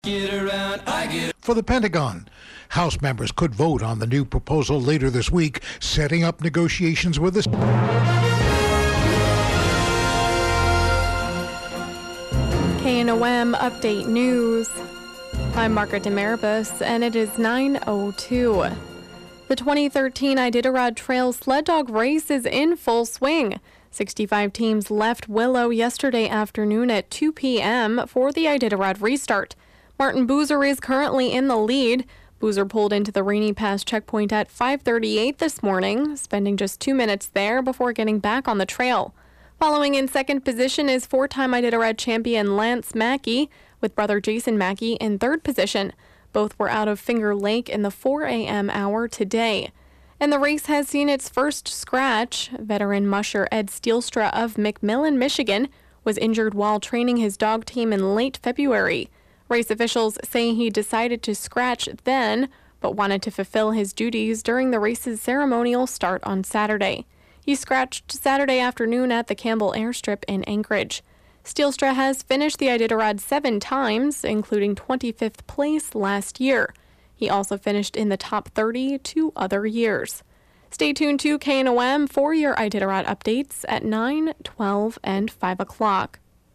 For the Pentagon, House members could vote on the new proposal later this week, setting up negotiations with the KNOM Update News. I'm Margaret Demaribus, and it is 9:02. The 2013 Iditarod Trail Sled Dog Race is in full swing. 65 teams left Willow yesterday afternoon at 2 p.m. for the Iditarod restart. Martin Boozer is currently in the lead. Boozer pulled into the Rainy Pass checkpoint at 5:38 this morning, spending just 2 minutes there before getting back on the trail. Following in second position is four-time Iditarod champion Lance Mackey, with brother Jason Mackey in third position. Both were out of Finger Lake in the 4 a.m. hour today. And the race has seen its first scratch. Veteran musher Ed Steelstra of McMillan, Michigan, was injured while training his dog team in late February. Race officials say he decided to scratch then, but wanted to fulfill his duties during the race's ceremonial start on Saturday. He scratched Saturday afternoon at the Campbell Airstrip in Anchorage. Steelstra has finished the Iditarod 7 times, including 25th place last year. He also finished in the top 30 2 other years. Stay tuned to KNOM for your Iditarod updates at 9, 12, and 5 o'clock.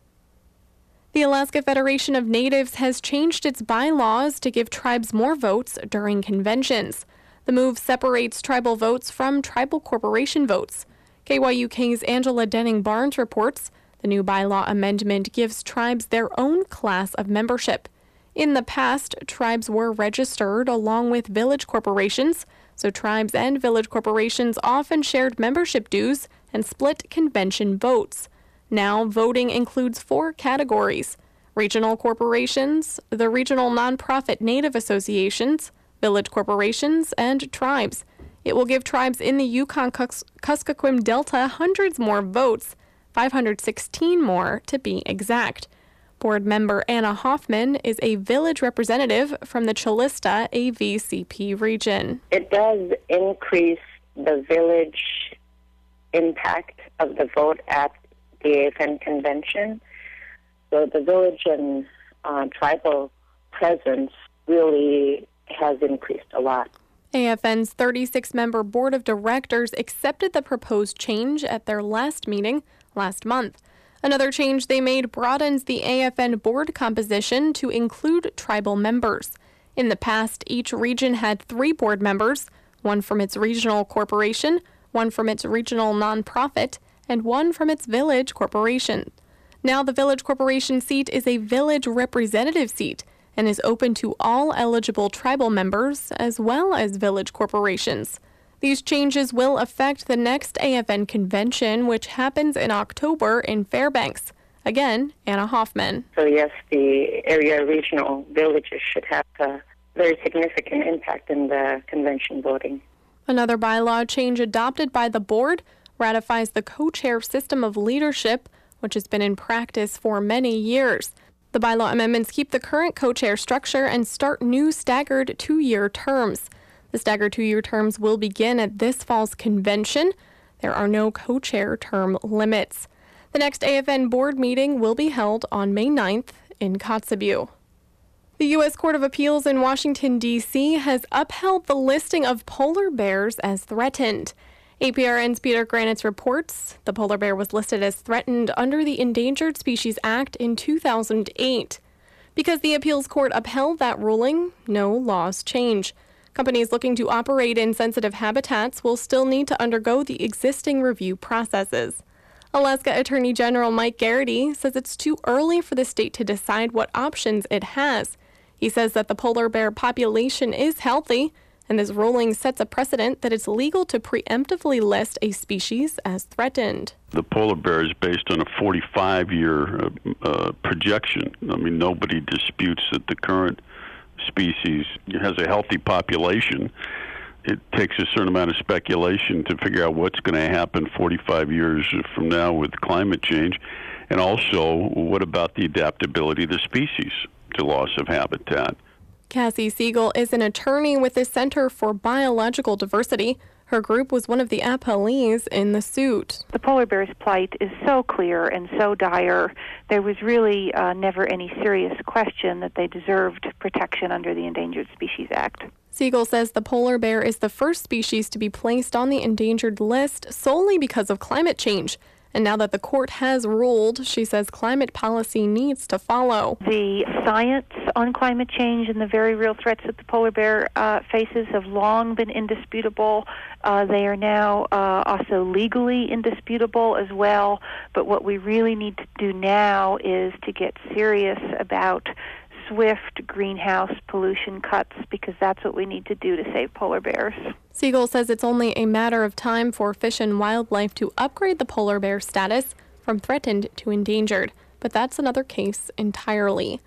The Alaska Federation of Natives has changed its bylaws to give tribes more votes during conventions. The move separates tribal votes from tribal corporation votes. KYUK's Angela Denning-Barnes reports the new bylaw amendment gives tribes their own class of membership. In the past, tribes were registered along with village corporations, so tribes and village corporations often shared membership dues and split convention votes. Now, voting includes 4 categories: regional corporations, the regional nonprofit Native associations, village corporations, and tribes. It will give tribes in the Yukon-Kuskokwim Delta hundreds more votes, 516 more to be exact. Board member Anna Hoffman is a village representative from the Chulista AVCP region. It does increase the village impact of the vote at the AFN convention. So the village and tribal presence really has increased a lot. AFN's 36-member board of directors accepted the proposed change at their last meeting last month. Another change they made broadens the AFN board composition to include tribal members. In the past, each region had 3 board members, one from its regional corporation, one from its regional nonprofit, and one from its village corporation. Now the village corporation seat is a village representative seat and is open to all eligible tribal members as well as village corporations. These changes will affect the next AFN convention, which happens in October in Fairbanks. Again, Anna Hoffman. So yes, the area regional villages should have a very significant impact in the convention voting. Another bylaw change adopted by the board ratifies the co-chair system of leadership, which has been in practice for many years. The bylaw amendments keep the current co-chair structure and start new staggered 2-year terms. The staggered 2-year terms will begin at this fall's convention. There are no co-chair term limits. The next AFN board meeting will be held on May 9th in Kotzebue. The U.S. Court of Appeals in Washington, D.C. has upheld the listing of polar bears as threatened. APRN's Peter Granitz reports the polar bear was listed as threatened under the Endangered Species Act in 2008. Because the appeals court upheld that ruling, no laws change. Companies looking to operate in sensitive habitats will still need to undergo the existing review processes. Alaska Attorney General Mike Garrity says it's too early for the state to decide what options it has. He says that the polar bear population is healthy, and this ruling sets a precedent that it's legal to preemptively list a species as threatened. The polar bear is based on a 45-year projection. I mean, nobody disputes that the current species has a healthy population. It takes a certain amount of speculation to figure out what's going to happen 45 years from now with climate change. And also, what about the adaptability of the species to loss of habitat? Cassie Siegel is an attorney with the Center for Biological Diversity. Her group was one of the appellees in the suit. The polar bear's plight is so clear and so dire, there was really never any serious question that they deserved protection under the Endangered Species Act. Siegel says the polar bear is the first species to be placed on the endangered list solely because of climate change. And now that the court has ruled, she says climate policy needs to follow. The science on climate change and the very real threats that the polar bear faces have long been indisputable. They are now also legally indisputable as well. But what we really need to do now is to get serious about swift greenhouse pollution cuts, because that's what we need to do to save polar bears. Siegel says it's only a matter of time for Fish and Wildlife to upgrade the polar bear status from threatened to endangered, but that's another case entirely.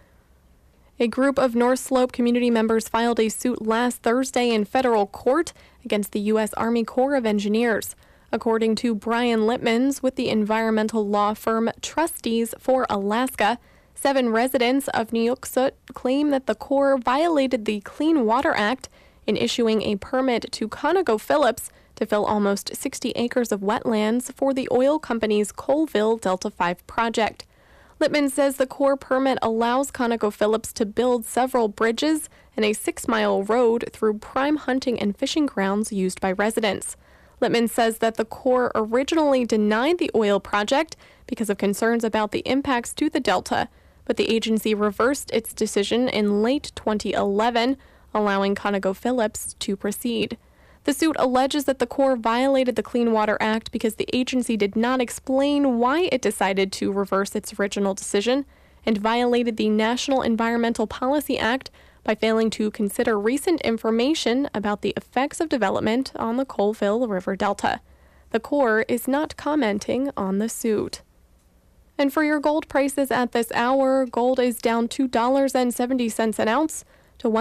A group of North Slope community members filed a suit last Thursday in federal court against the U.S. Army Corps of Engineers. According to Brian Lippmans with the environmental law firm Trustees for Alaska, 7 residents of Nuiqsut claim that the Corps violated the Clean Water Act in issuing a permit to ConocoPhillips to fill almost 60 acres of wetlands for the oil company's Colville Delta 5 project. Lippman says the Corps permit allows ConocoPhillips to build several bridges and a 6-mile road through prime hunting and fishing grounds used by residents. Lippman says that the Corps originally denied the oil project because of concerns about the impacts to the Delta, but the agency reversed its decision in late 2011, allowing ConocoPhillips to proceed. The suit alleges that the Corps violated the Clean Water Act because the agency did not explain why it decided to reverse its original decision, and violated the National Environmental Policy Act by failing to consider recent information about the effects of development on the Colville River Delta. The Corps is not commenting on the suit. And for your gold prices at this hour, gold is down $2.70 an ounce to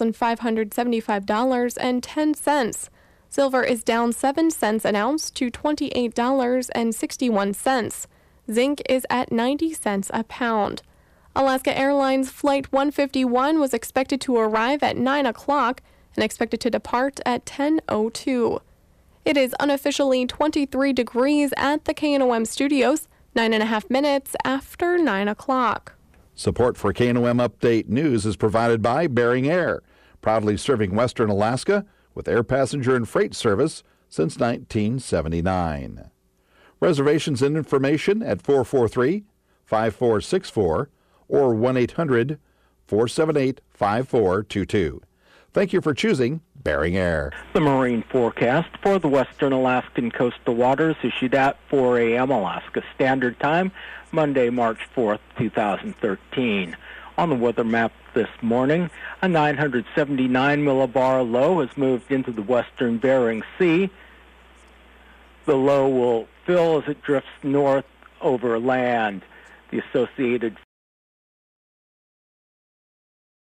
$1,575.10. Silver is down 7 cents an ounce to $28.61. Zinc is at 90 cents a pound. Alaska Airlines Flight 151 was expected to arrive at 9 o'clock and expected to depart at 10:02. It is unofficially 23 degrees at the KNOM studios, 9.5 minutes after 9 o'clock. Support for KNOM Update News is provided by Bering Air, proudly serving Western Alaska with air passenger and freight service since 1979. Reservations and information at 443-5464 or 1-800-478-5422. Thank you for choosing Bering Air. The marine forecast for the western Alaskan coastal waters issued at 4 a.m. Alaska Standard Time, Monday, March 4th, 2013. On the weather map this morning, a 979 millibar low has moved into the western Bering Sea. The low will fill as it drifts north over land. The associated